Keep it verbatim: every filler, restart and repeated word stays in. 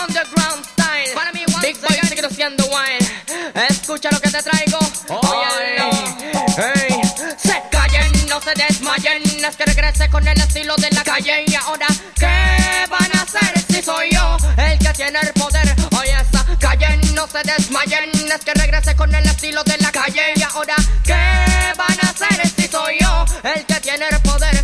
underground style. Big Boy sigue haciendo wine. Escucha lo que te traigo. Oye, hey. Se callen, no se desmayen. Es que regrese con el estilo de la calle. Y ahora, ¿qué van a hacer si soy yo el que tiene el poder? Oye, esa callen, no se desmayen. Es que regrese con el estilo de la calle. Y ahora, ¿qué van a hacer si soy yo el que tiene el poder?